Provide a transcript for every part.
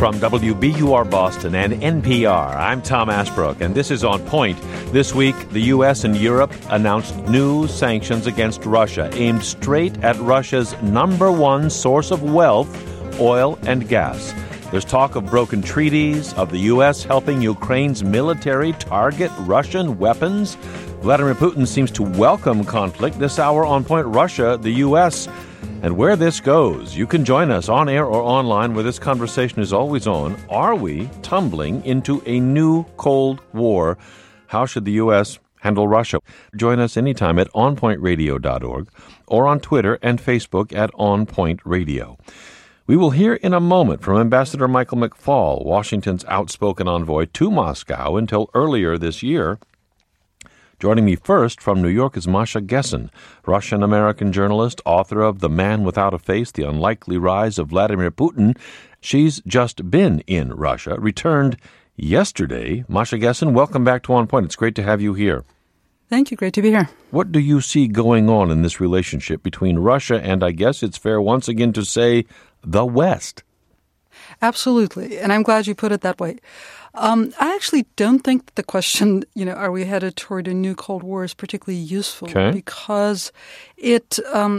From WBUR Boston and NPR, I'm Tom Asbrook, and this is On Point. This week, the U.S. and Europe announced new sanctions against Russia, aimed straight at Russia's number one source of wealth, oil and gas. There's talk of broken treaties, of the U.S. helping Ukraine's military target Russian weapons. Vladimir Putin seems to welcome conflict. This hour, On Point, Russia, the U.S., and where this goes. You can join us on air or online where this conversation is always on. Are we tumbling into a new Cold War? How should the U.S. handle Russia? Join us anytime at onpointradio.org or on Twitter and Facebook at onpointradio. We will hear in a moment from Ambassador Michael McFaul, Washington's outspoken envoy to Moscow until earlier this year. Joining me first from New York is Masha Gessen, Russian-American journalist, author of The Man Without a Face, The Unlikely Rise of Vladimir Putin. She's just been in Russia, returned yesterday. Masha Gessen, welcome back to On Point. It's great to have you here. Thank you. Great to be here. What do you see going on in this relationship between Russia and, I guess it's fair once again to say, the West? Absolutely. And I'm glad you put it that way. I actually don't think that the question, are we headed toward a new Cold War is particularly useful because it,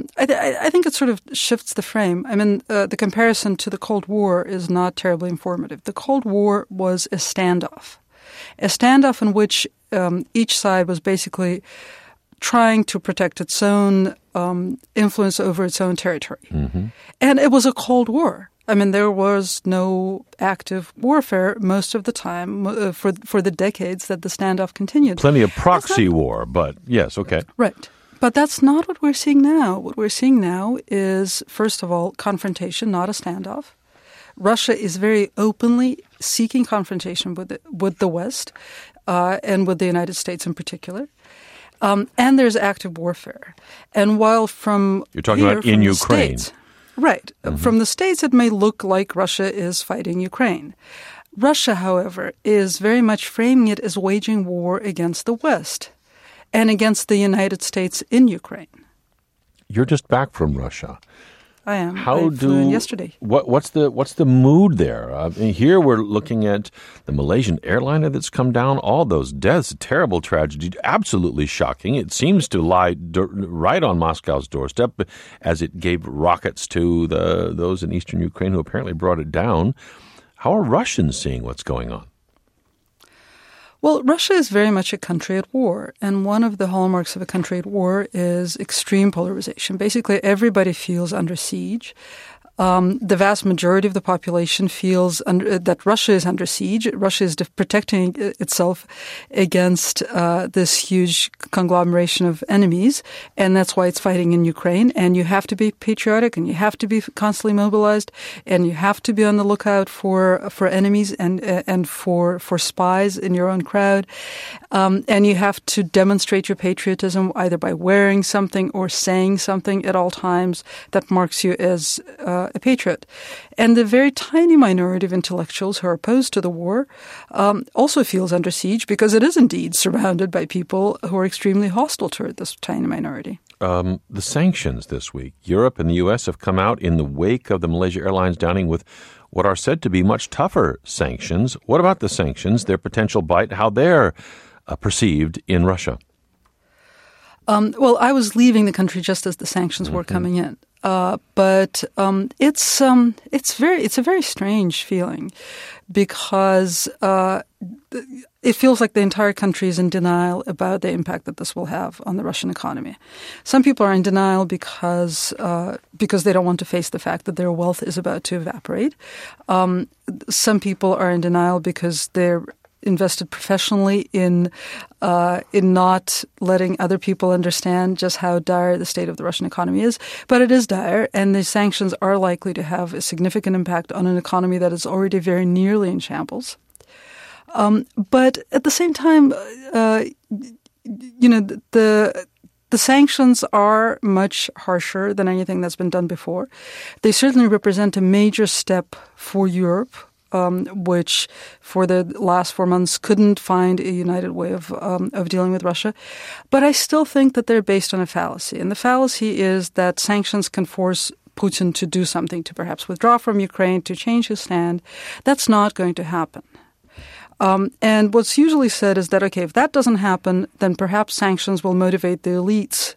I think it sort of shifts the frame. I mean, the comparison to the Cold War is not terribly informative. The Cold War was a standoff in which each side was basically trying to protect its own influence over its own territory. Mm-hmm. And it was a Cold War. I mean, there was no active warfare most of the time for the decades that the standoff continued. Plenty of proxy war, but yes, okay. Right. But that's not what we're seeing now. What we're seeing now is, first of all, confrontation, not a standoff. Russia is very openly seeking confrontation with the West and with the United States in particular. And there's active warfare. And while from You're talking about in Ukraine. States, right. Mm-hmm. From the States, it may look like Russia is fighting Ukraine. Russia, however, is very much framing it as waging war against the West and against the United States in Ukraine. You're just back from Russia. I am. I flew in yesterday. What's the mood there? Here we're looking at the Malaysian airliner that's come down. All those deaths, a terrible tragedy, absolutely shocking. It seems to lie right on Moscow's doorstep as it gave rockets to those in eastern Ukraine who apparently brought it down. How are Russians seeing what's going on? Well, Russia is very much a country at war, and one of the hallmarks of a country at war is extreme polarization. Basically, everybody feels under siege. The vast majority of the population feels that Russia is under siege. Russia is protecting itself against this huge conglomeration of enemies, and that's why it's fighting in Ukraine. And you have to be patriotic, and you have to be constantly mobilized, and you have to be on the lookout for enemies and for spies in your own crowd. And you have to demonstrate your patriotism either by wearing something or saying something at all times that marks you as a patriot. And the very tiny minority of intellectuals who are opposed to the war also feels under siege because it is indeed surrounded by people who are extremely hostile toward this tiny minority. The sanctions this week. Europe and the U.S. have come out in the wake of the Malaysia Airlines downing with what are said to be much tougher sanctions. What about the sanctions, their potential bite, how they're perceived in Russia? Well, I was leaving the country just as the sanctions were coming in. But it's a very strange feeling because it feels like the entire country is in denial about the impact that this will have on the Russian economy. Some people are in denial because they don't want to face the fact that their wealth is about to evaporate. Some people are in denial because they're invested professionally in not letting other people understand just how dire the state of the Russian economy is. But it is dire, and the sanctions are likely to have a significant impact on an economy that is already very nearly in shambles. But at the same time, the sanctions are much harsher than anything that's been done before. They certainly represent a major step for Europe, which for the last 4 months couldn't find a united way of dealing with Russia. But I still think that they're based on a fallacy. And the fallacy is that sanctions can force Putin to do something, to perhaps withdraw from Ukraine, to change his stand. That's not going to happen. And what's usually said is that, okay, if that doesn't happen, then perhaps sanctions will motivate the elites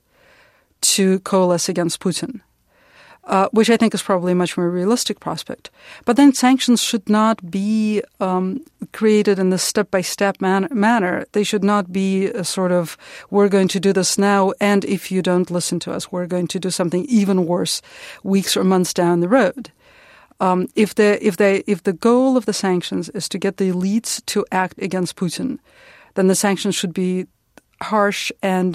to coalesce against Putin, which I think is probably a much more realistic prospect. But then sanctions should not be created in this step-by-step manner. They should not be a sort of, we're going to do this now, and if you don't listen to us, we're going to do something even worse weeks or months down the road. If the goal of the sanctions is to get the elites to act against Putin, then the sanctions should be harsh and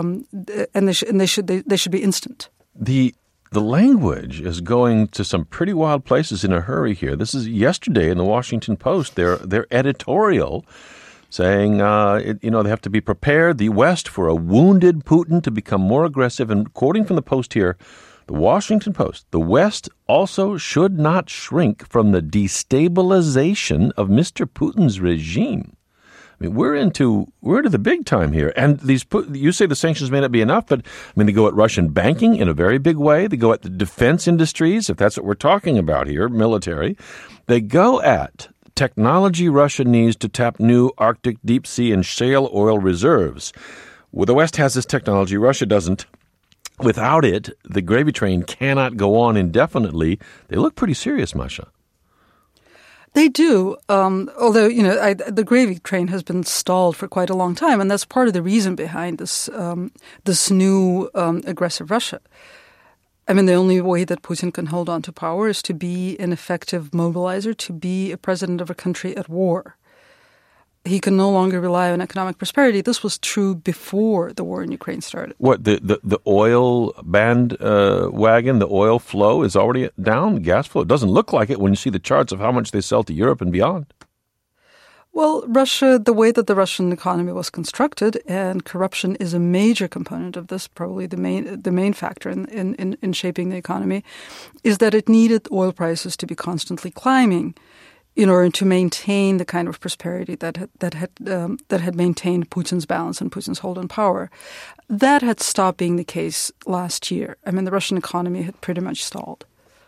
they should be instant. The language is going to some pretty wild places in a hurry here. This is yesterday in the Washington Post. Their editorial saying they have to be prepared, the West, for a wounded Putin to become more aggressive. And quoting from the Post here, the Washington Post, the West also should not shrink from the destabilization of Mr. Putin's regime. I mean, we're into the big time here. And you say the sanctions may not be enough, but I mean, they go at Russian banking in a very big way. They go at the defense industries, if that's what we're talking about here, military. They go at technology Russia needs to tap new Arctic deep sea and shale oil reserves. Well, the West has this technology. Russia doesn't. Without it, the gravy train cannot go on indefinitely. They look pretty serious, Masha. They do, although, the gravy train has been stalled for quite a long time, and that's part of the reason behind this new aggressive Russia. I mean, the only way that Putin can hold on to power is to be an effective mobilizer, to be a president of a country at war. He can no longer rely on economic prosperity. This was true before the war in Ukraine started. What, the oil bandwagon, the oil flow is already down, the gas flow? It doesn't look like it when you see the charts of how much they sell to Europe and beyond. Well, Russia, the way that the Russian economy was constructed, and corruption is a major component of this, probably the main factor in shaping the economy, is that it needed oil prices to be constantly climbing in order to maintain the kind of prosperity that had maintained Putin's balance and Putin's hold on power. That had stopped being the case last year. I mean, the Russian economy had pretty much stalled.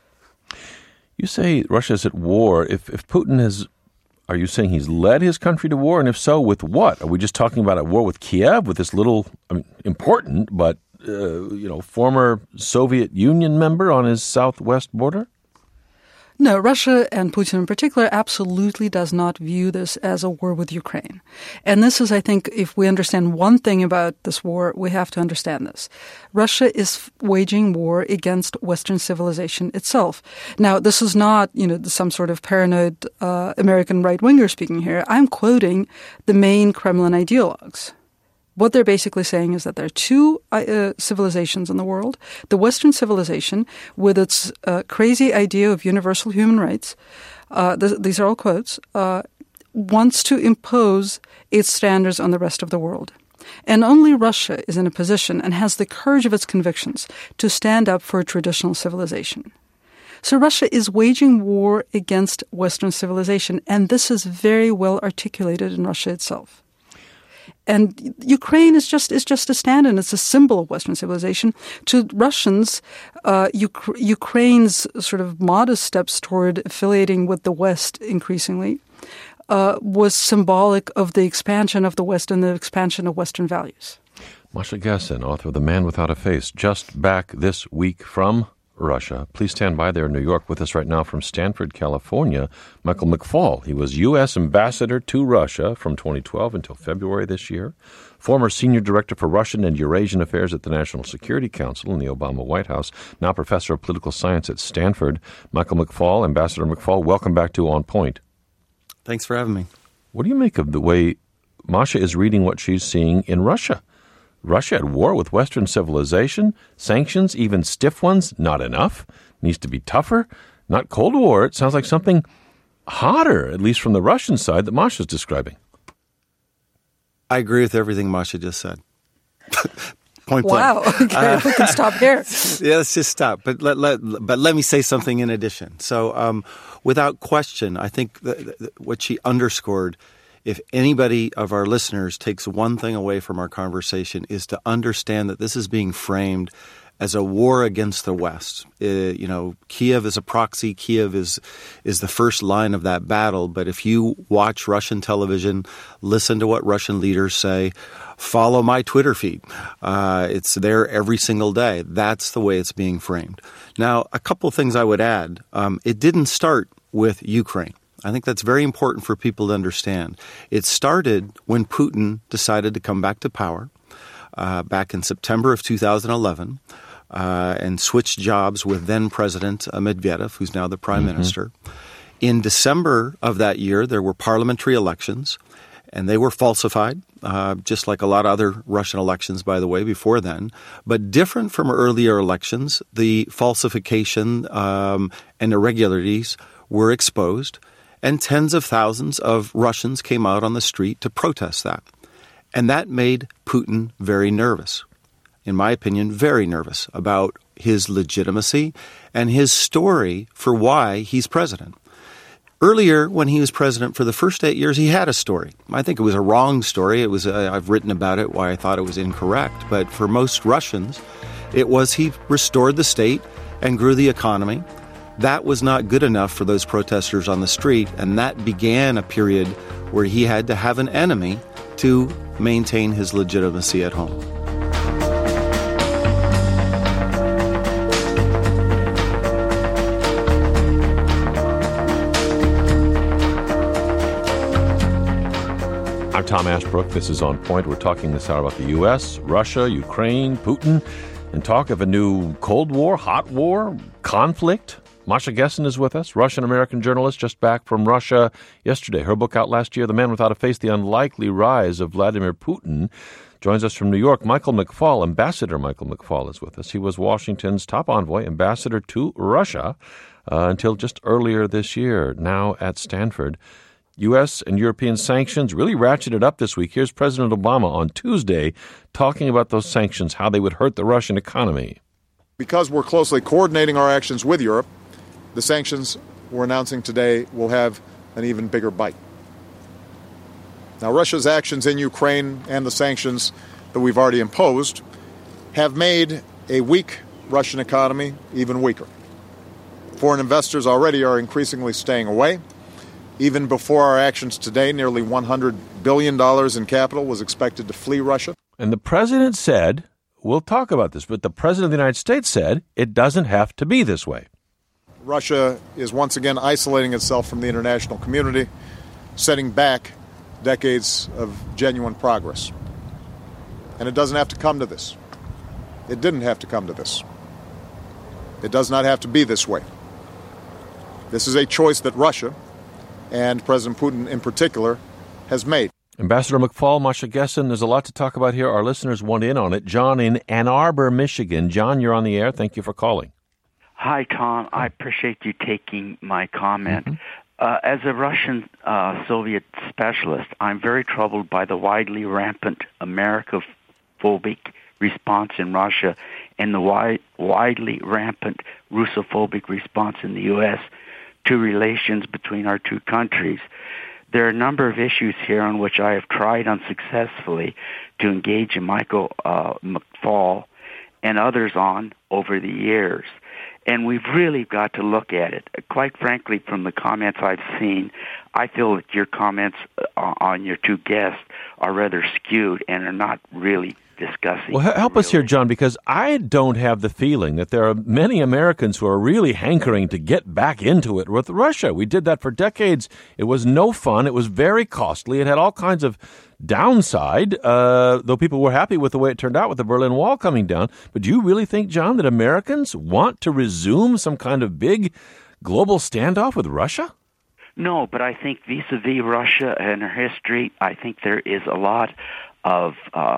You say Russia's at war. If Putin has, are you saying he's led his country to war? And if so, with what? Are we just talking about a war with Kiev, with this little, important, but, former Soviet Union member on his southwest border? No, Russia, and Putin in particular, absolutely does not view this as a war with Ukraine. And this is, I think, if we understand one thing about this war, we have to understand this. Russia is waging war against Western civilization itself. Now, this is not, some sort of paranoid American right-winger speaking here. I'm quoting the main Kremlin ideologues. What they're basically saying is that there are two civilizations in the world. The Western civilization, with its crazy idea of universal human rights, these are all quotes, wants to impose its standards on the rest of the world. And only Russia is in a position and has the courage of its convictions to stand up for a traditional civilization. So Russia is waging war against Western civilization, and this is very well articulated in Russia itself. And Ukraine is just a stand-in. It's a symbol of Western civilization. To Russians, Ukraine's sort of modest steps toward affiliating with the West increasingly was symbolic of the expansion of the West and the expansion of Western values. Masha Gessen, author of The Man Without a Face, just back this week from Russia. Please stand by there in New York. With us right now from Stanford, California, Michael McFaul. He was U.S. Ambassador to Russia from 2012 until February this year, former Senior Director for Russian and Eurasian Affairs at the National Security Council in the Obama White House, now Professor of Political Science at Stanford. Michael McFaul, Ambassador McFaul, welcome back to On Point. Thanks for having me. What do you make of the way Masha is reading what she's seeing in Russia? Russia at war with Western civilization, sanctions, even stiff ones, not enough, needs to be tougher, not Cold War. It sounds like something hotter, at least from the Russian side, that Masha's describing. I agree with everything Masha just said. Point blank. Wow, okay, we can stop here. Yeah, let's just stop. But let me say something in addition. So without question, I think what she underscored, if anybody of our listeners takes one thing away from our conversation, is to understand that this is being framed as a war against the West. Kiev is a proxy. Kiev is the first line of that battle. But if you watch Russian television, listen to what Russian leaders say, follow my Twitter feed. It's there every single day. That's the way it's being framed. Now, a couple of things I would add. It didn't start with Ukraine. I think that's very important for people to understand. It started when Putin decided to come back to power back in September of 2011 and switched jobs with then-President Medvedev, who's now the prime minister. In December of that year, there were parliamentary elections, and they were falsified, just like a lot of other Russian elections, by the way, before then. But different from earlier elections, the falsification and irregularities were exposed, and tens of thousands of Russians came out on the street to protest that. And that made Putin very nervous, in my opinion, very nervous about his legitimacy and his story for why he's president. Earlier, when he was president for the first 8 years, he had a story. I think it was a wrong story. I've written about it, why I thought it was incorrect. But for most Russians, it was he restored the state and grew the economy. That was not good enough for those protesters on the street, and that began a period where he had to have an enemy to maintain his legitimacy at home. I'm Tom Ashbrook. This is On Point. We're talking this hour about the U.S., Russia, Ukraine, Putin, and talk of a new Cold War, hot war, conflict. Masha Gessen is with us, Russian-American journalist just back from Russia yesterday. Her book out last year, The Man Without a Face, The Unlikely Rise of Vladimir Putin, joins us from New York. Michael McFaul, Ambassador Michael McFaul is with us. He was Washington's top envoy, ambassador to Russia until just earlier this year, now at Stanford. U.S. and European sanctions really ratcheted up this week. Here's President Obama on Tuesday talking about those sanctions, how they would hurt the Russian economy. Because we're closely coordinating our actions with Europe, the sanctions we're announcing today will have an even bigger bite. Now, Russia's actions in Ukraine and the sanctions that we've already imposed have made a weak Russian economy even weaker. Foreign investors already are increasingly staying away. Even before our actions today, nearly $100 billion in capital was expected to flee Russia. And the president said, we'll talk about this, but the president of the United States said it doesn't have to be this way. Russia is once again isolating itself from the international community, setting back decades of genuine progress. And it doesn't have to come to this. It didn't have to come to this. It does not have to be this way. This is a choice that Russia, and President Putin in particular, has made. Ambassador McFaul, Masha Gessen, there's a lot to talk about here. Our listeners want in on it. John in Ann Arbor, Michigan. John, you're on the air. Thank you for calling. Hi, Tom. I appreciate you taking my comment. As a Russian Soviet specialist, I'm very troubled by the widely rampant America-phobic response in Russia and the widely rampant Russophobic response in the U.S. to relations between our two countries. There are a number of issues here on which I have tried unsuccessfully to engage in Michael McFaul and others on over the years. And we've really got to look at it. Quite frankly, from the comments I've seen, I feel that your comments on your two guests are rather skewed and are not really discussing. Well, help us here, John, because I don't have the feeling that there are many Americans who are really hankering to get back into it with Russia. We did that for decades. It was no fun. It was very costly. It had all kinds of downside, though people were happy with the way it turned out with the Berlin Wall coming down. But do you really think, John, that Americans want to resume some kind of big global standoff with Russia? No, but I think vis-a-vis Russia and her history, I think there is a lot of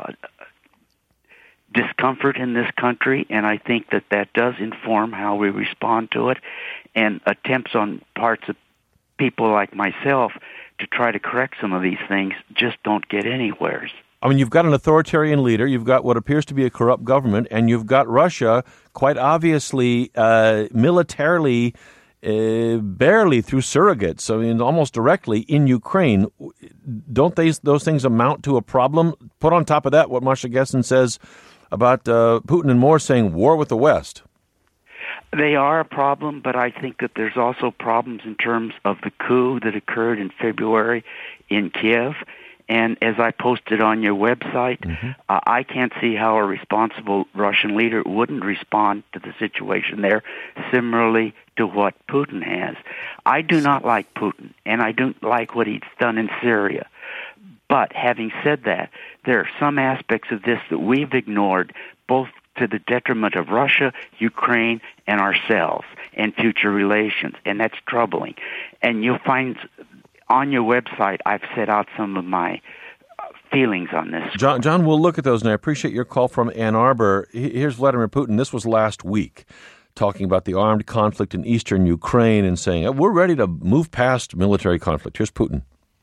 discomfort in this country, and I think that that does inform how we respond to it, and attempts on parts of people like myself to try to correct some of these things just don't get anywhere. I mean, you've got an authoritarian leader, you've got what appears to be a corrupt government, and you've got Russia quite obviously militarily, barely through surrogates, I mean, almost directly in Ukraine. Don't those things amount to a problem? Put on top of that what Masha Gessen says about Putin and more saying war with the West. They are a problem, but I think that there's also problems in terms of the coup that occurred in February in Kiev. And as I posted on your website, I can't see how a responsible Russian leader wouldn't respond to the situation there similarly to what Putin has. I do not like Putin, and I don't like what he's done in Syria. But having said that, there are some aspects of this that we've ignored, both to the detriment of Russia, Ukraine, and ourselves, and future relations, and that's troubling. And you'll find on your website, I've set out some of my feelings on this. John, we'll look at those, and I appreciate your call from Ann Arbor. Here's Vladimir Putin. This was last week, talking about the armed conflict in eastern Ukraine and saying, we're ready to move past military conflict. Here's Putin.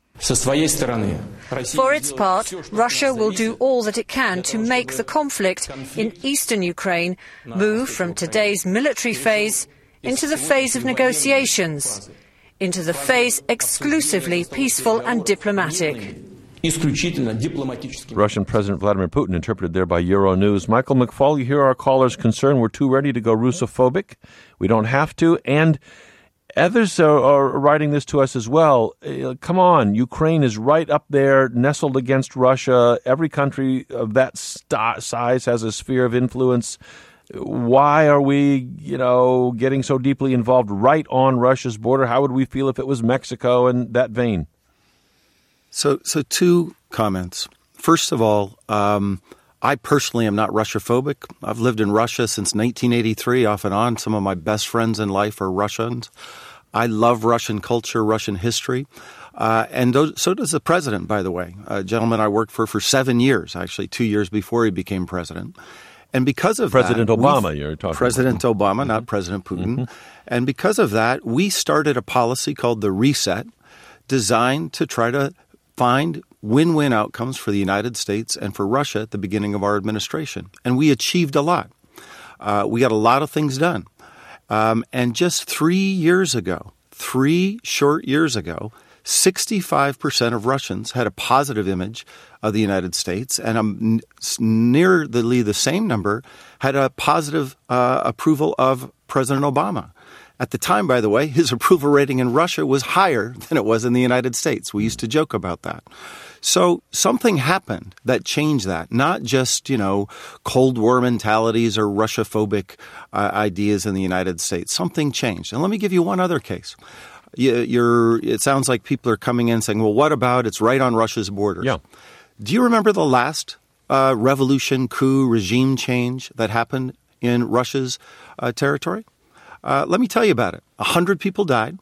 For its part, Russia will do all that it can to make the conflict in eastern Ukraine move from today's military phase into the phase of negotiations, into the phase exclusively peaceful and diplomatic. Russian President Vladimir Putin, interpreted there by Euronews. Michael McFaul, you hear our caller's concern. We're too ready to go Russophobic. We don't have to. And others are writing this to us as well. Come on, Ukraine is right up there, nestled against Russia. Every country of that size has a sphere of influence. Why are we, getting so deeply involved right on Russia's border? How would we feel if it was Mexico in that vein? So two comments. First of all, I personally am not Russophobic. I've lived in Russia since 1983, off and on. Some of my best friends in life are Russians. I love Russian culture, Russian history. And so does the president, by the way, a gentleman I worked for 7 years, actually 2 years before he became president. And because of President that, Obama, you're talking President about. Obama, not President Putin. And because of that, we started a policy called the Reset, designed to try to find win-win outcomes for the United States and for Russia at the beginning of our administration. And we achieved a lot. We got a lot of things done. And just 3 short years ago, 65% of Russians had a positive image of the United States, and nearly the same number had a positive approval of President Obama. At the time, by the way, his approval rating in Russia was higher than it was in the United States. We used to joke about that. So something happened that changed that, not just, Cold War mentalities or Russophobic ideas in the United States. Something changed. And let me give you one other case. It sounds like people are coming in saying, well, what about it's right on Russia's borders? Yeah. Do you remember the last revolution, coup, regime change that happened in Russia's territory? Let me tell you about it. 100 people died.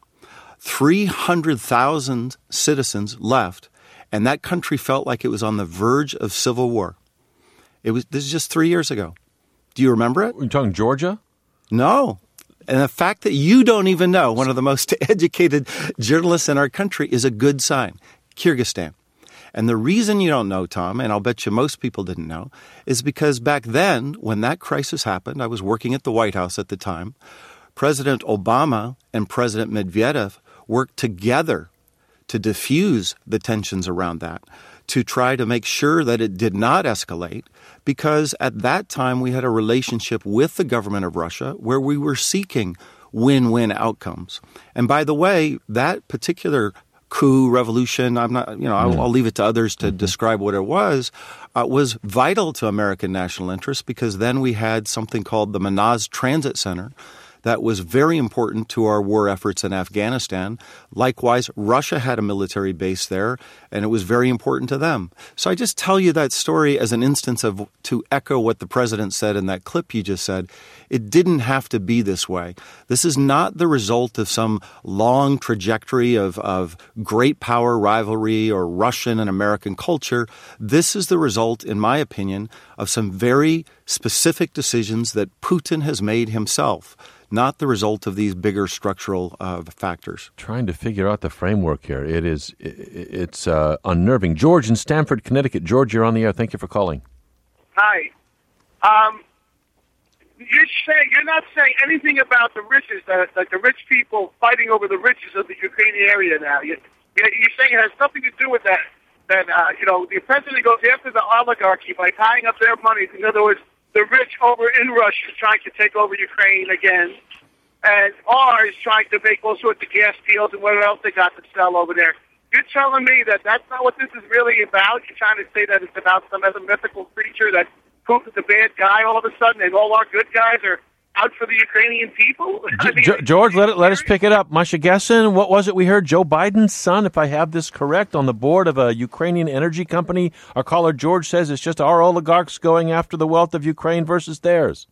300,000 citizens left. And that country felt like it was on the verge of civil war. This is just 3 years ago. Do you remember it? You're talking Georgia? No. And the fact that you don't even know, one of the most educated journalists in our country, is a good sign. Kyrgyzstan. And the reason you don't know, Tom, and I'll bet you most people didn't know, is because back then, when that crisis happened, I was working at the White House at the time, President Obama and President Medvedev worked together to diffuse the tensions around that, to try to make sure that it did not escalate, because at that time we had a relationship with the government of Russia where we were seeking win-win outcomes. And by the way, that particular coup, revolution, I'll leave it to others to describe what it was vital to American national interest, because then we had something called the Manaz Transit Center that was very important to our war efforts in Afghanistan. Likewise, Russia had a military base there, and it was very important to them. So I just tell you that story as an instance to echo what the president said in that clip you just said. It didn't have to be this way. This is not the result of some long trajectory of great power rivalry or Russian and American culture. This is the result, in my opinion, of some very specific decisions that Putin has made himself, not the result of these bigger structural factors. Trying to figure out the framework here. It's unnerving. George in Stamford, Connecticut. George, you're on the air. Thank you for calling. Hi. You're not saying anything about the riches, like the rich people fighting over the riches of the Ukrainian area now. You're saying it has nothing to do with that. That the president goes after the oligarchy by tying up their money. In other words, the rich over in Russia trying to take over Ukraine again, and ours trying to make all sorts of gas deals and whatever else they got to sell over there. You're telling me that that's not what this is really about? You're trying to say that it's about some other mythical creature that Putin's a bad guy all of a sudden, and all our good guys are out for the Ukrainian people? George, let us pick it up. Masha Gessen, what was it we heard? Joe Biden's son, if I have this correct, on the board of a Ukrainian energy company. Our caller George says it's just our oligarchs going after the wealth of Ukraine versus theirs.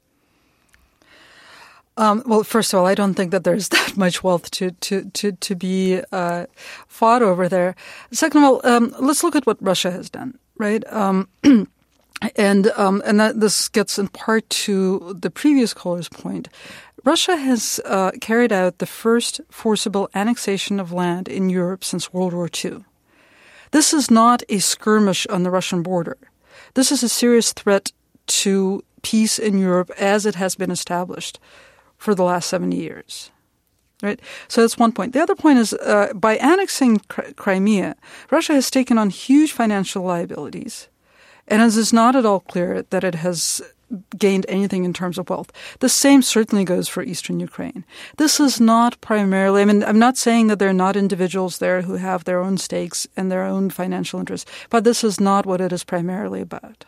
Well, first of all, I don't think that there's that much wealth to be fought over there. Second of all, let's look at what Russia has done, right? And that this gets in part to the previous caller's point. Russia has carried out the first forcible annexation of land in Europe since World War II. This is not a skirmish on the Russian border. This is a serious threat to peace in Europe as it has been established for the last 70 years. Right? So that's one point. The other point is by annexing Crimea, Russia has taken on huge financial liabilities. And it is not at all clear that it has gained anything in terms of wealth. The same certainly goes for eastern Ukraine. This is not primarily, I'm not saying that there are not individuals there who have their own stakes and their own financial interests, but this is not what it is primarily about.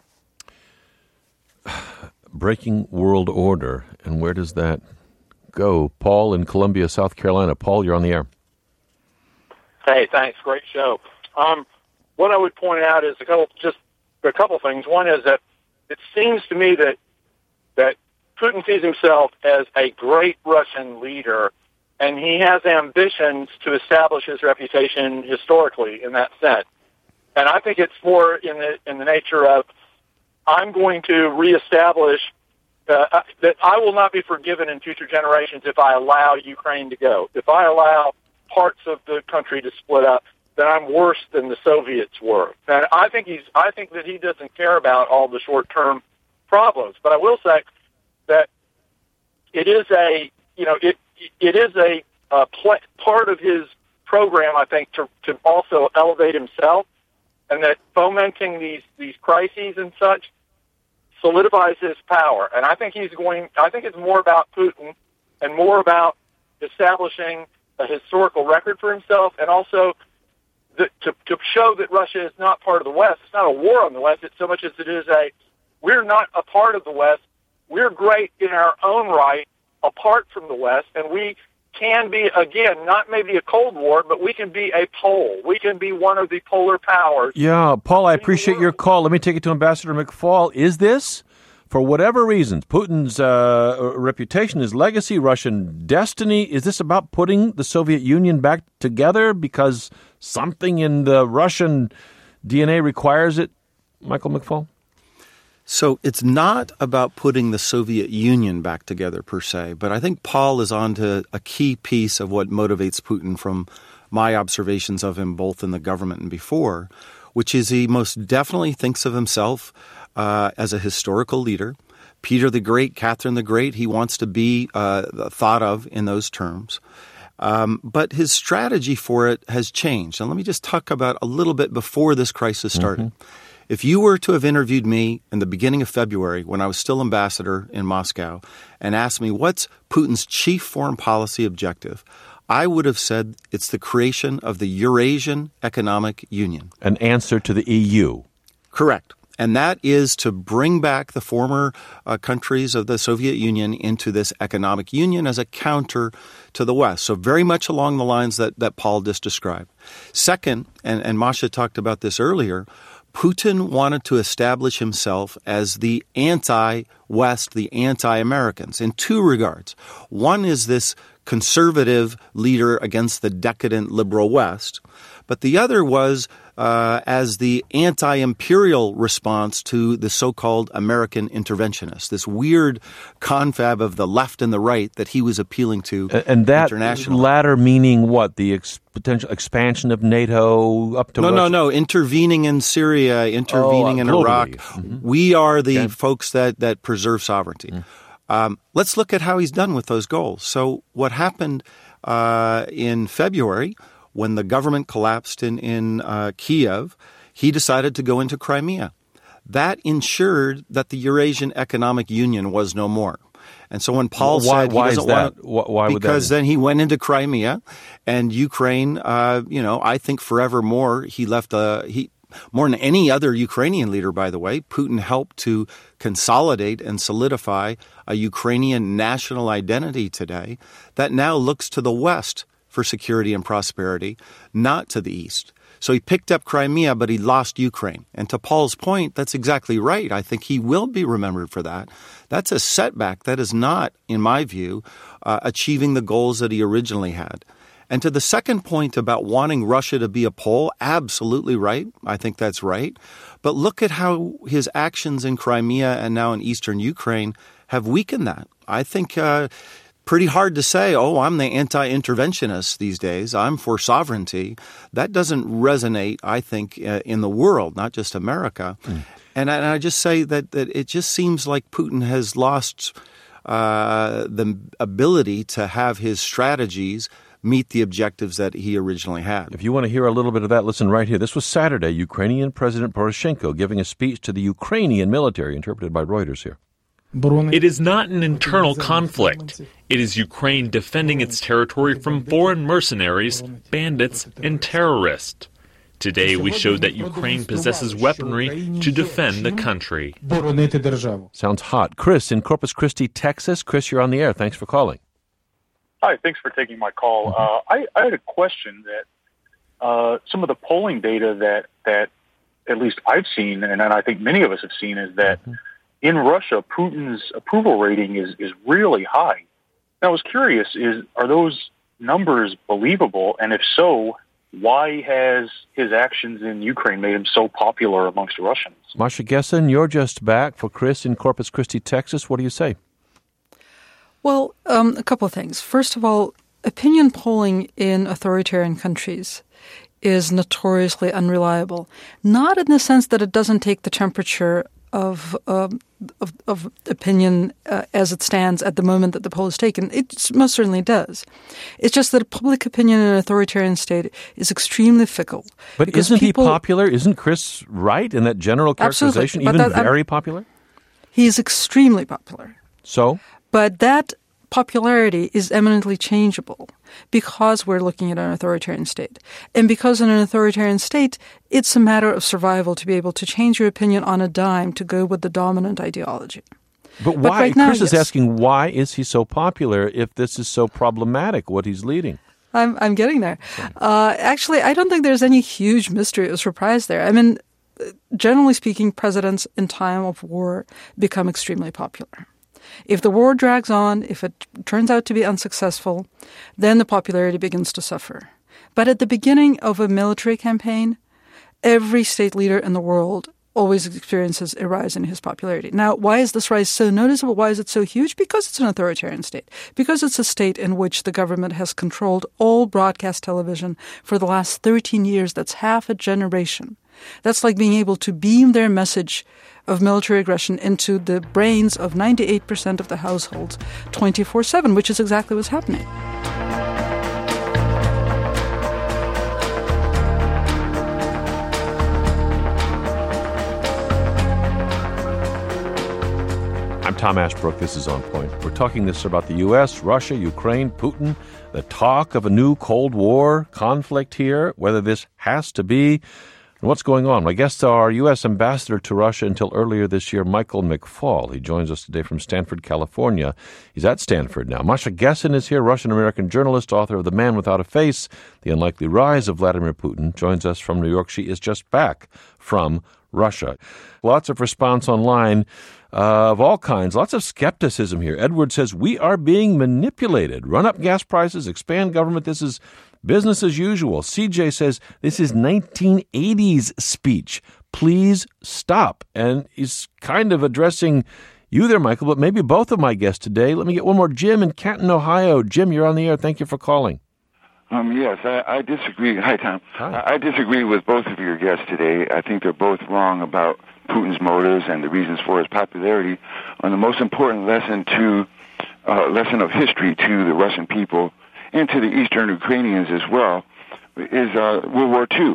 Breaking world order, and where does that go? Paul in Columbia, South Carolina. Paul, you're on the air. Hey, thanks. Great show. What I would point out is a couple things. One is that it seems to me that Putin sees himself as a great Russian leader, and he has ambitions to establish his reputation historically in that sense. And I think it's more in the nature of, I'm going to reestablish that I will not be forgiven in future generations if I allow Ukraine to go. If I allow parts of the country to split up, then I'm worse than the Soviets were. And I think that he doesn't care about all the short-term problems. But I will say that it is a part of his program, I think, to also elevate himself, and that fomenting these crises and such solidifies his power. And I think it's more about Putin and more about establishing a historical record for himself, and also to show that Russia is not part of the West. It's not a war on the West, it's so much as it is we're not a part of the West. We're great in our own right, apart from the West, and we can be, again, not maybe a Cold War, but we can be a pole. We can be one of the polar powers. Yeah, Paul, I appreciate your call. Let me take it to Ambassador McFaul. Is this, for whatever reasons, Putin's reputation, his legacy, Russian destiny, is this about putting the Soviet Union back together because something in the Russian DNA requires it, Michael McFaul? So it's not about putting the Soviet Union back together per se, but I think Paul is on to a key piece of what motivates Putin from my observations of him both in the government and before, which is he most definitely thinks of himself as a historical leader. Peter the Great, Catherine the Great, he wants to be thought of in those terms. But his strategy for it has changed. And let me just talk about a little bit before this crisis started. Mm-hmm. If you were to have interviewed me in the beginning of February when I was still ambassador in Moscow and asked me what's Putin's chief foreign policy objective, I would have said it's the creation of the Eurasian Economic Union. An answer to the EU. Correct. And that is to bring back the former countries of the Soviet Union into this economic union as a counter to the West. So very much along the lines that Paul just described. Second, and Masha talked about this earlier, Putin wanted to establish himself as the anti-West, the anti-Americans in two regards. One is this conservative leader against the decadent liberal West, but the other was as the anti-imperial response to the so-called American interventionists, this weird confab of the left and the right that he was appealing to internationally. And that latter meaning what? The potential expansion of NATO up to Russia? No. Intervening in Syria, intervening in Iraq. Mm-hmm. We are the folks that preserve sovereignty. Mm. Let's look at how he's done with those goals. So what happened in February when the government collapsed in Kiev, he decided to go into Crimea. that ensured that the Eurasian Economic Union was no more. And so when Paul said he doesn't want to, why would that? Because then he went into Crimea and Ukraine, I think forevermore he left more than any other Ukrainian leader, by the way, Putin helped to consolidate and solidify a Ukrainian national identity today that now looks to the West for security and prosperity, not to the East. So he picked up Crimea, but he lost Ukraine. And to Paul's point, that's exactly right. I think he will be remembered for that. That's a setback. That is not, in my view, achieving the goals that he originally had. And to the second point about wanting Russia to be a pole, absolutely right. I think that's right. But look at how his actions in Crimea and now in eastern Ukraine have weakened that. I think pretty hard to say, I'm the anti-interventionist these days. I'm for sovereignty. That doesn't resonate, I think, in the world, not just America. And I just say that it just seems like Putin has lost the ability to have his strategies meet the objectives that he originally had. If you want to hear a little bit of that, listen right here. This was Saturday, Ukrainian President Poroshenko giving a speech to the Ukrainian military, interpreted by Reuters here. It is not an internal conflict. It is Ukraine defending its territory from foreign mercenaries, bandits, and terrorists. Today, we showed that Ukraine possesses weaponry to defend the country. Sounds hot. Chris in Corpus Christi, Texas. Chris, you're on the air. Thanks for calling. Hi, thanks for taking my call. I had a question that some of the polling data that at least I've seen, and I think many of us have seen, is that in Russia, Putin's approval rating is really high. And I was curious, are those numbers believable? And if so, why has his actions in Ukraine made him so popular amongst Russians? Masha Gessen, you're just back for Chris in Corpus Christi, Texas. What do you say? Well, a couple of things. First of all, opinion polling in authoritarian countries is notoriously unreliable. Not in the sense that it doesn't take the temperature of opinion as it stands at the moment that the poll is taken. It most certainly does. It's just that public opinion in an authoritarian state is extremely fickle. But isn't he popular? Isn't Chris right in that general characterization? Absolutely. Even very popular? He is extremely popular. So? But that popularity is eminently changeable because we're looking at an authoritarian state. And because in an authoritarian state, it's a matter of survival to be able to change your opinion on a dime to go with the dominant ideology. But why? Right now, Chris is asking, why is he so popular if this is so problematic, what he's leading? I'm getting there. Actually, I don't think there's any huge mystery or surprise there. I mean, generally speaking, presidents in time of war become extremely popular. If the war drags on, if it turns out to be unsuccessful, then the popularity begins to suffer. But at the beginning of a military campaign, every state leader in the world always experiences a rise in his popularity. Now, why is this rise so noticeable? Why is it so huge? Because it's an authoritarian state. Because it's a state in which the government has controlled all broadcast television for the last 13 years. That's half a generation. That's like being able to beam their message of military aggression into the brains of 98% of the households 24/7, which is exactly what's happening. I'm Tom Ashbrook. This is On Point. We're talking this about the U.S., Russia, Ukraine, Putin, the talk of a new Cold War conflict here, whether this has to be. And what's going on? My guests are U.S. Ambassador to Russia until earlier this year, Michael McFaul. He joins us today from Stanford, California. He's at Stanford now. Masha Gessen is here, Russian-American journalist, author of The Man Without a Face, The Unlikely Rise of Vladimir Putin, joins us from New York. She is just back from Russia. Lots of response online of all kinds, lots of skepticism here. Edward says, we are being manipulated. Run up gas prices, expand government. This is business as usual. CJ says, this is 1980s speech. Please stop. And he's kind of addressing you there, Michael, but maybe both of my guests today. Let me get one more. Jim in Canton, Ohio. Jim, you're on the air. Thank you for calling. Yes, I disagree. Hi, Tom. Hi. I disagree with both of your guests today. I think they're both wrong about Putin's motives and the reasons for his popularity. And the most important lesson of history to the Russian people and to the Eastern Ukrainians as well is World War II.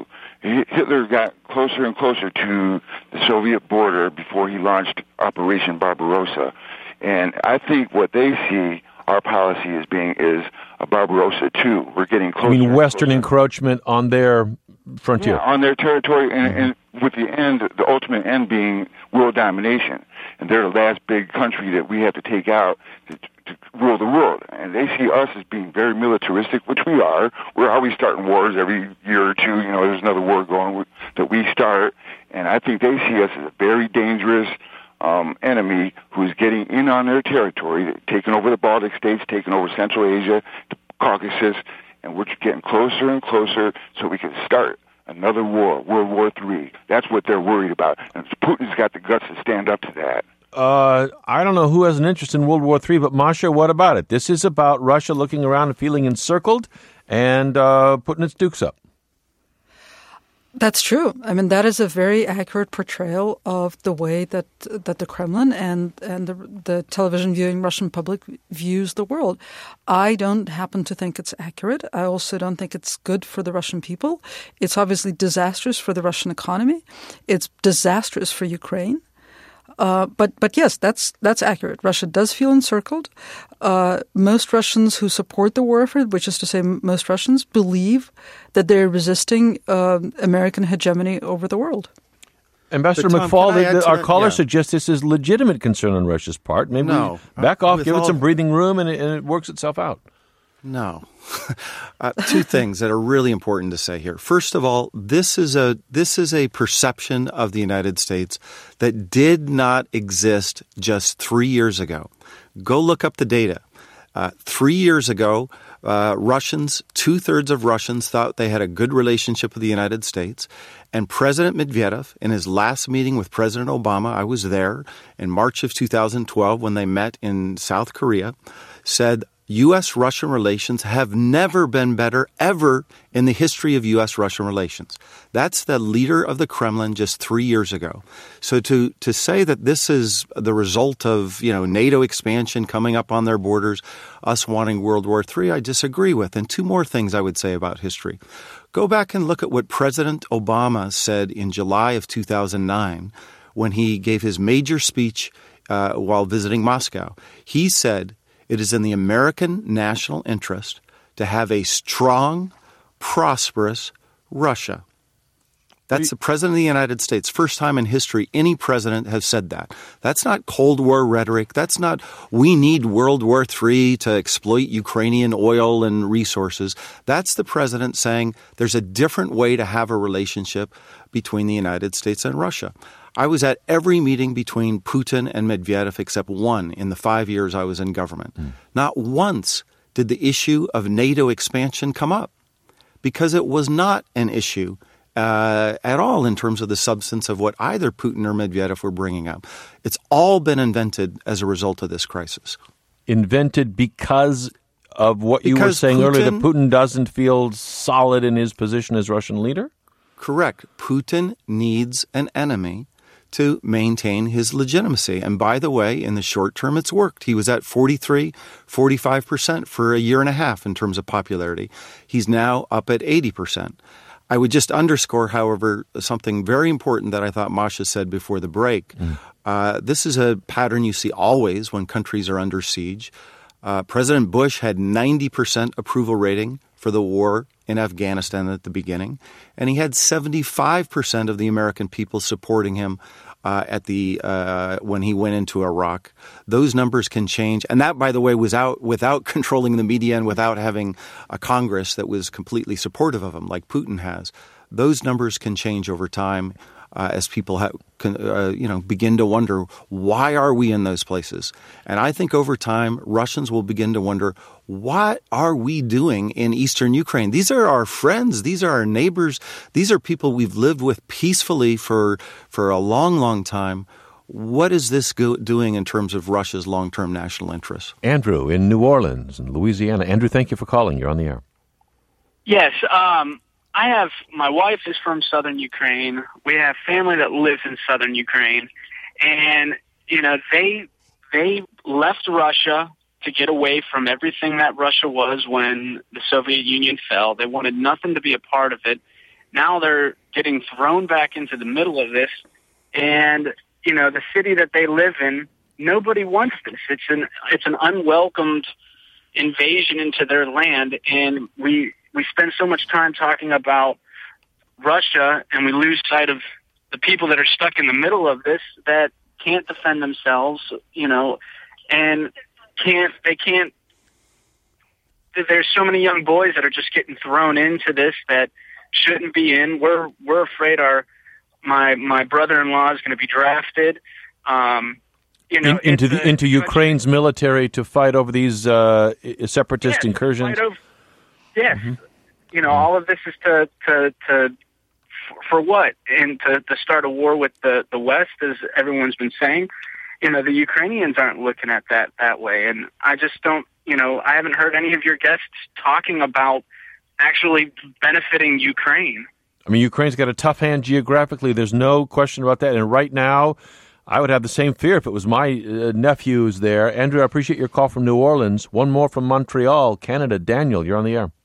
Hitler got closer and closer to the Soviet border before he launched Operation Barbarossa. And I think what they see our policy as being is a Barbarossa 2. We're getting closer. You mean Western encroachment on their frontier? Yeah, on their territory, and with the ultimate end being world domination. And they're the last big country that we have to take out to rule the world. And they see us as being very militaristic, which we are. We're always starting wars every year or two. There's another war going that we start. And I think they see us as a very dangerous enemy who's getting in on their territory, taking over the Baltic states, taking over Central Asia, the Caucasus, and we're getting closer and closer so we can start another war, World War III. That's what they're worried about. And Putin's got the guts to stand up to that. I don't know who has an interest in World War III, but Masha, what about it? This is about Russia looking around and feeling encircled and putting its dukes up. That's true. I mean, that is a very accurate portrayal of the way that the Kremlin and the television viewing Russian public views the world. I don't happen to think it's accurate. I also don't think it's good for the Russian people. It's obviously disastrous for the Russian economy. It's disastrous for Ukraine. But yes, that's accurate. Russia does feel encircled. Most Russians who support the war effort, which is to say most Russians, believe that they're resisting American hegemony over the world. Ambassador McFaul, our caller suggests this is legitimate concern on Russia's part. Maybe back off, give it some breathing room, and it works itself out. No. Two things that are really important to say here. First of all, this is a perception of the United States that did not exist just 3 years ago. Go look up the data. 3 years ago, Russians, 2/3 of Russians thought they had a good relationship with the United States. And President Medvedev, in his last meeting with President Obama, I was there in March of 2012 when they met in South Korea, said U.S.-Russian relations have never been better ever in the history of U.S.-Russian relations. That's the leader of the Kremlin just 3 years ago. So to say that this is the result of, NATO expansion coming up on their borders, us wanting World War III, I disagree with. And two more things I would say about history. Go back and look at what President Obama said in July of 2009 when he gave his major speech while visiting Moscow. He said, "It is in the American national interest to have a strong, prosperous Russia." That's the President of the United States. First time in history any president has said that. That's not Cold War rhetoric. That's not we need World War III to exploit Ukrainian oil and resources. That's the president saying there's a different way to have a relationship between the United States and Russia. I was at every meeting between Putin and Medvedev except one in the 5 years I was in government. Not once did the issue of NATO expansion come up because it was not an issue at all in terms of the substance of what either Putin or Medvedev were bringing up. It's all been invented as a result of this crisis. Invented because of what you were saying earlier, that Putin doesn't feel solid in his position as Russian leader? Correct. Putin needs an enemy to maintain his legitimacy. And by the way, in the short term, it's worked. He was at 43, 45% for a year and a half in terms of popularity. He's now up at 80%. I would just underscore, however, something very important that I thought Masha said before the break. This is a pattern you see always when countries are under siege. President Bush had 90% approval rating for the war in Afghanistan at the beginning, and he had 75% of the American people supporting him when he went into Iraq. Those numbers can change, and that, by the way, was without controlling the media and without having a Congress that was completely supportive of him, like Putin has. Those numbers can change over time as people begin to wonder, why are we in those places? And I think over time, Russians will begin to wonder, what are we doing in eastern Ukraine? These are our friends. These are our neighbors. These are people we've lived with peacefully for a long, long time. What is this doing in terms of Russia's long-term national interests? Andrew in New Orleans in Louisiana. Andrew, thank you for calling. You're on the air. Yes. My wife is from southern Ukraine. We have family that lives in southern Ukraine. And, they left Russia to get away from everything that Russia was when the Soviet Union fell. They wanted nothing to be a part of it. Now they're getting thrown back into the middle of this, and the city that they live in, nobody wants this. It's an unwelcomed invasion into their land, and we spend so much time talking about Russia, and we lose sight of the people that are stuck in the middle of this that can't defend themselves, and can't. There's so many young boys that are just getting thrown into this that shouldn't be in. We're afraid my brother-in-law is going to be drafted. Into Ukraine's military to fight over these separatist incursions. Yes, all of this is to for what? And to start a war with the West, as everyone's been saying. The Ukrainians aren't looking at that way, and I just don't. I haven't heard any of your guests talking about actually benefiting Ukraine. I mean, Ukraine's got a tough hand geographically. There's no question about that. And right now, I would have the same fear if it was my nephews there. Andrew, I appreciate your call from New Orleans. One more from Montreal, Canada. Daniel, you're on the air.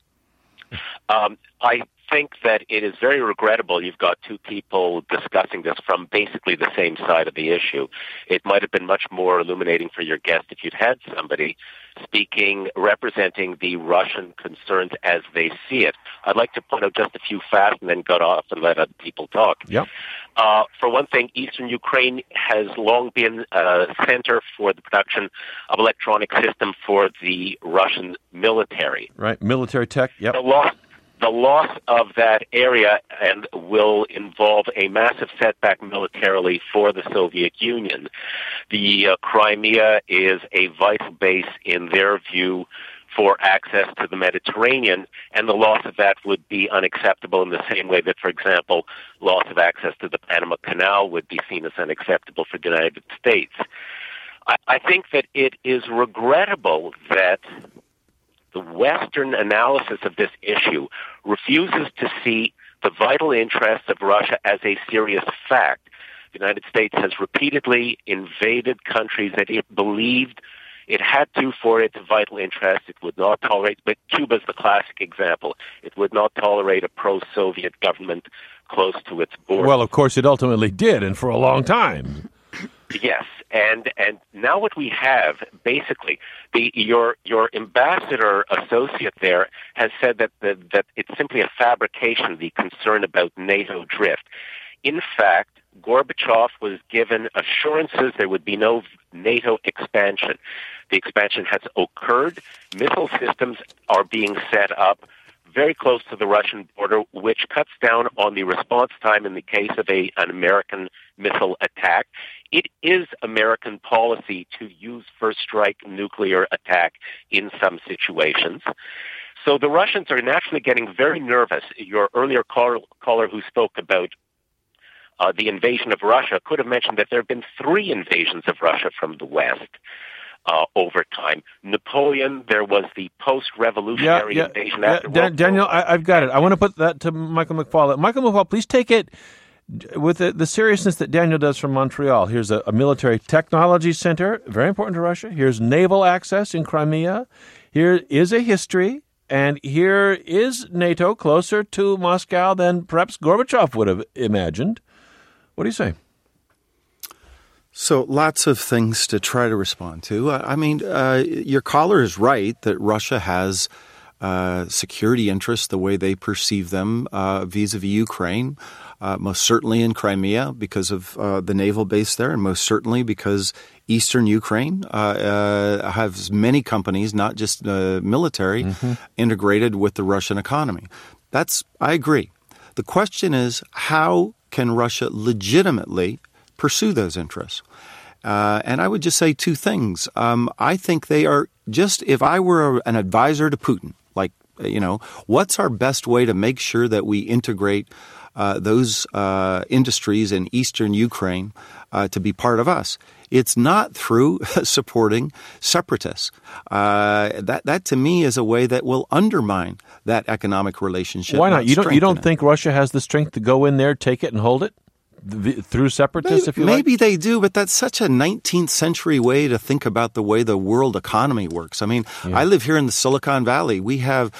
I think that it is very regrettable you've got two people discussing this from basically the same side of the issue. It might have been much more illuminating for your guest if you'd had somebody speaking, representing the Russian concerns as they see it. I'd like to point out just a few facts and then go off and let other people talk. Yep. For one thing, eastern Ukraine has long been a center for the production of electronic system for the Russian military. Right, military tech, yep. The loss of that area and will involve a massive setback militarily for the Soviet Union. The Crimea is a vital base in their view for access to the Mediterranean, and the loss of that would be unacceptable in the same way that, for example, loss of access to the Panama Canal would be seen as unacceptable for the United States. I think that it is regrettable that the Western analysis of this issue refuses to see the vital interests of Russia as a serious fact. The United States has repeatedly invaded countries that it believed it had to for its vital interests. It would not tolerate, but Cuba is the classic example. It would not tolerate a pro-Soviet government close to its border. Well, of course, it ultimately did, and for a long time. Yes, and now what we have, basically, your ambassador associate there has said that it's simply a fabrication, the concern about NATO drift. In fact, Gorbachev was given assurances there would be no NATO expansion. The expansion has occurred. Missile systems are being set up very close to the Russian border, which cuts down on the response time in the case of an American missile attack. It is American policy to use first-strike nuclear attack in some situations. So the Russians are naturally getting very nervous. Your earlier caller who spoke about the invasion of Russia could have mentioned that there have been 3 invasions of Russia from the West over time. Napoleon, there was the post-revolutionary invasion after World War II. Daniel, I've got it. I want to put that to Michael McFaul. Michael McFaul, please take it with the seriousness that Daniel does from Montreal. Here's a military technology center, very important to Russia. Here's naval access in Crimea. Here is a history, and here is NATO closer to Moscow than perhaps Gorbachev would have imagined. What do you say? So lots of things to try to respond to. I mean, your caller is right that Russia has security interests the way they perceive them vis-a-vis Ukraine, most certainly in Crimea because of the naval base there, and most certainly because eastern Ukraine has many companies, not just military, integrated with the Russian economy. I agree. The question is, how can Russia legitimately pursue those interests? And I would just say 2 things. I think they are just, if I were an advisor to Putin, what's our best way to make sure that we integrate those industries in eastern Ukraine to be part of us? It's not through supporting separatists. That to me is a way that will undermine that economic relationship. Why not? You don't think Russia has the strength to go in there, take it, and hold it? through separatists, if you like? Maybe they do, but that's such a 19th century way to think about the way the world economy works. I mean, I live here in the Silicon Valley. We have,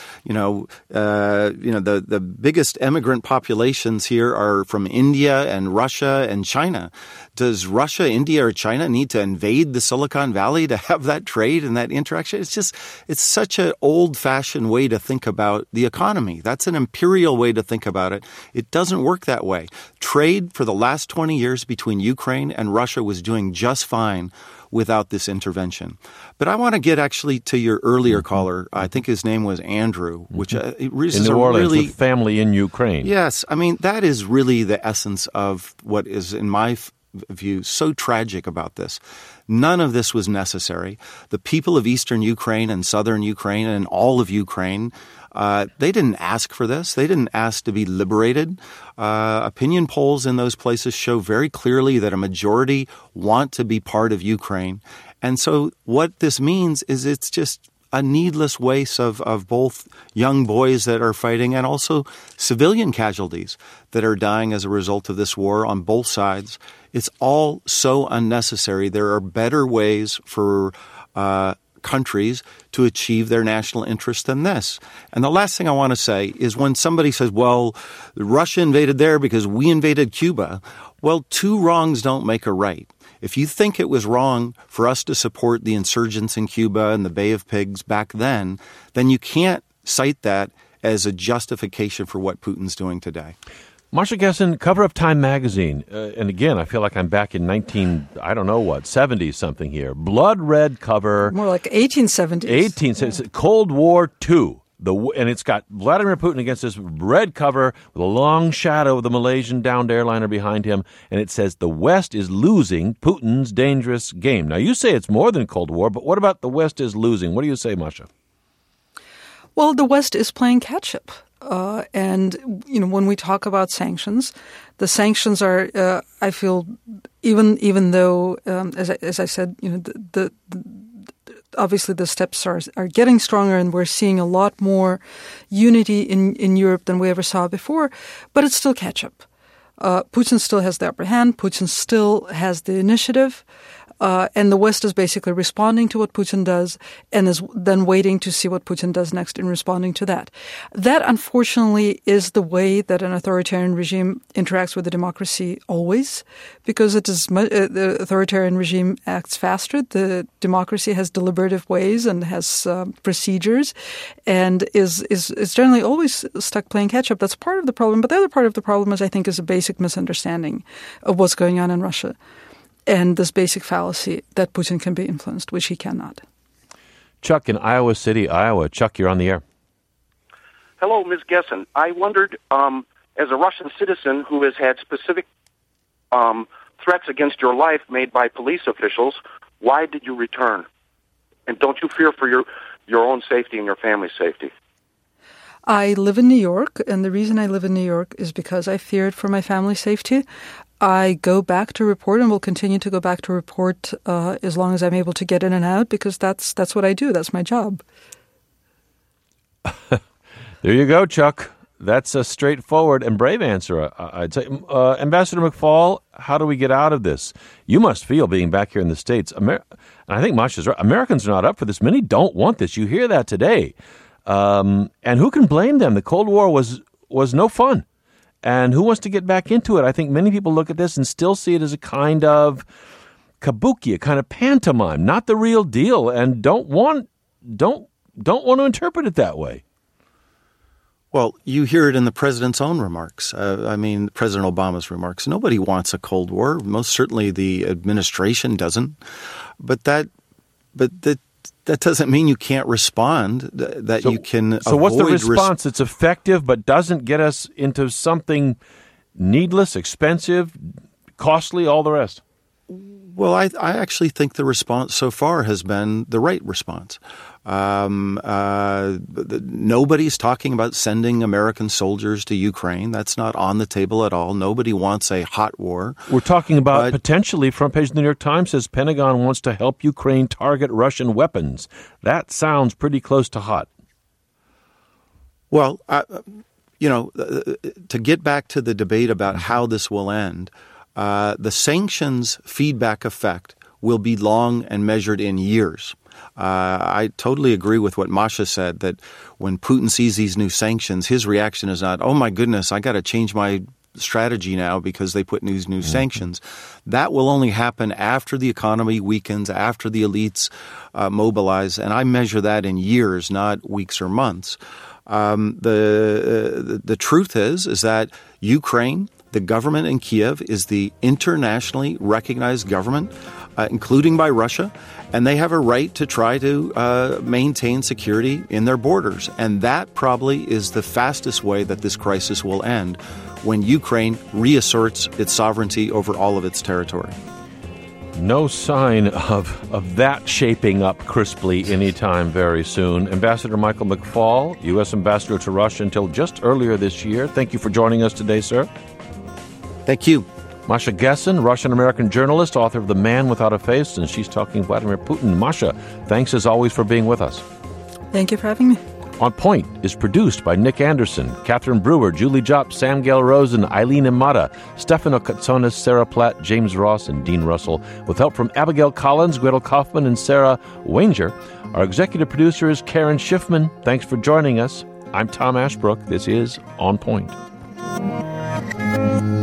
the biggest immigrant populations here are from India and Russia and China. Does Russia, India, or China need to invade the Silicon Valley to have that trade and that interaction? It's such an old-fashioned way to think about the economy. That's an imperial way to think about it. It doesn't work that way. Trade for the last 20 years between Ukraine and Russia was doing just fine without this intervention. But I want to get actually to your earlier caller. I think his name was Andrew, which is in New Orleans with family in Ukraine. Yes. I mean, that is really the essence of what is, in my view, so tragic about this. None of this was necessary. The people of eastern Ukraine and southern Ukraine and all of Ukraine, they didn't ask for this. They didn't ask to be liberated. Opinion polls in those places show very clearly that a majority want to be part of Ukraine. And so what this means is it's just a needless waste of both young boys that are fighting and also civilian casualties that are dying as a result of this war on both sides. It's all so unnecessary. There are better ways for countries to achieve their national interest than this. And the last thing I want to say is when somebody says, well, Russia invaded there because we invaded Cuba, well, two wrongs don't make a right. If you think it was wrong for us to support the insurgents in Cuba and the Bay of Pigs back then you can't cite that as a justification for what Putin's doing today. Marsha Gessen, cover of Time magazine. And again, I feel like I'm back in 70-something here. Blood red cover. More like 1870s. 1870s. Cold War II. And it's got Vladimir Putin against this red cover with a long shadow of the Malaysian downed airliner behind him. And it says, the West is losing Putin's dangerous game. Now, you say it's more than Cold War, but what about the West is losing? What do you say, Masha? Well, the West is playing catch-up. And, when we talk about sanctions, the sanctions are, I feel, even though, as I said, obviously the steps are getting stronger and we're seeing a lot more unity in Europe than we ever saw before, but it's still catch-up. Putin still has the upper hand. Putin still has the initiative. And the West is basically responding to what Putin does and is then waiting to see what Putin does next in responding to that. That, unfortunately, is the way that an authoritarian regime interacts with a democracy always, because the authoritarian regime acts faster. The democracy has deliberative ways and has procedures and is generally always stuck playing catch-up. That's part of the problem. But the other part of the problem is a basic misunderstanding of what's going on in Russia. And this basic fallacy that Putin can be influenced, which he cannot. Chuck in Iowa City, Iowa. Chuck, you're on the air. Hello, Ms. Gessen. I wondered, as a Russian citizen who has had specific threats against your life made by police officials, why did you return? And don't you fear for your own safety and your family's safety? I live in New York, and the reason I live in New York is because I feared for my family's safety. I go back to report and will continue to go back to report as long as I'm able to get in and out, because that's what I do. That's my job. There you go, Chuck. That's a straightforward and brave answer, I'd say. Ambassador McFaul, how do we get out of this? You must feel, being back here in the States, and I think Masha's right, Americans are not up for this. Many don't want this. You hear that today. And who can blame them? The Cold War was no fun. And who wants to get back into it? I think many people look at this and still see it as a kind of kabuki, a kind of pantomime, not the real deal, and don't want to interpret it that way. Well, you hear it in the president's own remarks. President Obama's remarks. Nobody wants a Cold War. Most certainly the administration doesn't. But that doesn't mean you can't respond, you can avoid. So what's the response? It's effective but doesn't get us into something needless, expensive, costly, all the rest? Well, I actually think the response so far has been the right response. Nobody's talking about sending American soldiers to Ukraine. That's not on the table at all. Nobody wants a hot war. We're talking about potentially, front page of the New York Times says Pentagon wants to help Ukraine target Russian weapons. That sounds pretty close to hot. Well, to get back to the debate about how this will end, the sanctions feedback effect will be long and measured in years. I totally agree with what Masha said, that when Putin sees these new sanctions, his reaction is not, oh my goodness, I got to change my strategy now because they put these new sanctions. That will only happen after the economy weakens, after the elites mobilize, and I measure that in years, not weeks or months. The truth is that Ukraine, the government in Kiev, is the internationally recognized government, including by Russia, and they have a right to try to maintain security in their borders. And that probably is the fastest way that this crisis will end, when Ukraine reasserts its sovereignty over all of its territory. No sign of that shaping up crisply anytime very soon. Ambassador Michael McFaul, U.S. Ambassador to Russia until just earlier this year. Thank you for joining us today, sir. Thank you. Masha Gessen, Russian-American journalist, author of The Man Without a Face, and she's talking Vladimir Putin. Masha, thanks as always for being with us. Thank you for having me. On Point is produced by Nick Anderson, Catherine Brewer, Julie Jopp, Sam Gail Rosen, Eileen Imada, Stefano Katsonis, Sarah Platt, James Ross, and Dean Russell, with help from Abigail Collins, Gretel Kaufman, and Sarah Wanger. Our executive producer is Karen Schiffman. Thanks for joining us. I'm Tom Ashbrook. This is On Point.